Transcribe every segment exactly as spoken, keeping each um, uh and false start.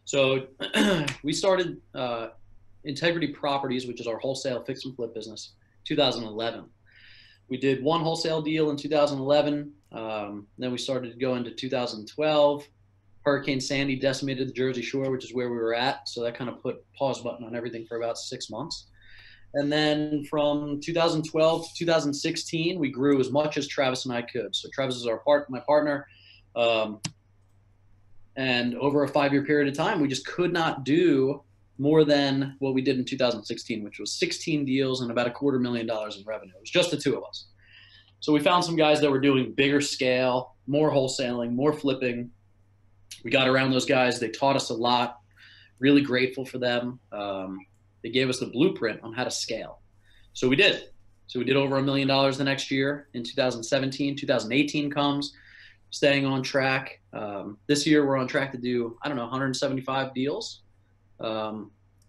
So we started uh, Integrity Properties, which is our wholesale fix and flip business, two thousand eleven. We did one wholesale deal in two thousand eleven. Um, then we started to go into two thousand twelve. Hurricane Sandy decimated the Jersey Shore, which is where we were at. So that kind of put pause button on everything for about six months. And then from two thousand twelve to two thousand sixteen, we grew as much as Travis and I could. So Travis is our part, my partner. Um, and over a five-year period of time, we just could not do more than what we did in two thousand sixteen, which was sixteen deals and about a quarter million dollars in revenue. It was just the two of us. So we found some guys that were doing bigger scale, more wholesaling, more flipping. We got around those guys. They taught us a lot. Really grateful for them. Um, they gave us the blueprint on how to scale. So we did. So we did over a million dollars the next year in two thousand seventeen. two thousand eighteen comes, staying on track. Um, this year we're on track to do, I don't know, one hundred seventy-five deals. Um,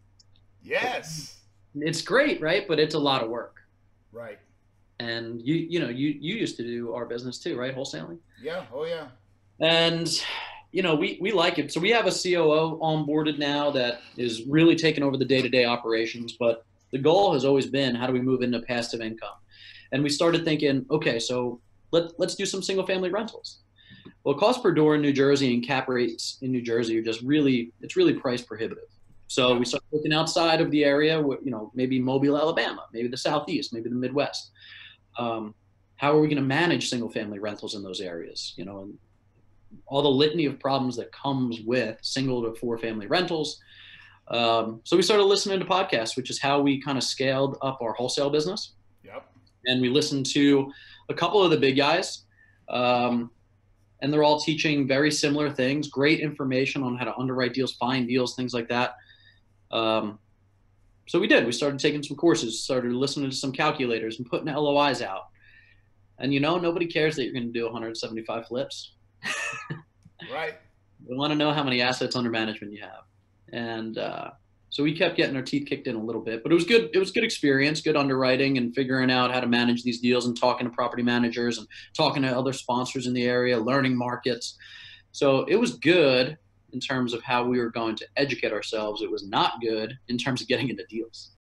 yes. It's great, right? But it's a lot of work. Right. And you, you know, you, you used to do our business too, right? Wholesaling. Yeah. Oh yeah. And, you know, we, we like it. So we have a C O O onboarded now that is really taking over the day-to-day operations. But the goal has always been, how do we move into passive income? And we started thinking, okay, so let, let's do some single family rentals. Well, cost per door in New Jersey and cap rates in New Jersey are just really, it's really price prohibitive. So we started looking outside of the area, you know, maybe Mobile, Alabama, maybe the Southeast, maybe the Midwest. Um, how are we going to manage single family rentals in those areas? You know, and all the litany of problems that comes with single to four family rentals. Um, so we started listening to podcasts, which is how we kind of scaled up our wholesale business. Yep. And we listened to a couple of the big guys. Um, and they're all teaching very similar things, great information on how to underwrite deals, find deals, things like that. Um, so we did. We started taking some courses, started listening to some calculators and putting L O Is out. And, you know, nobody cares that you're going to do one hundred seventy-five flips. Right. They want to know how many assets under management you have. And uh, so we kept getting our teeth kicked in a little bit. But it was good. It was good experience, good underwriting and figuring out how to manage these deals and talking to property managers and talking to other sponsors in the area, learning markets. So it was good in terms of how we were going to educate ourselves. It was not good in terms of getting into deals.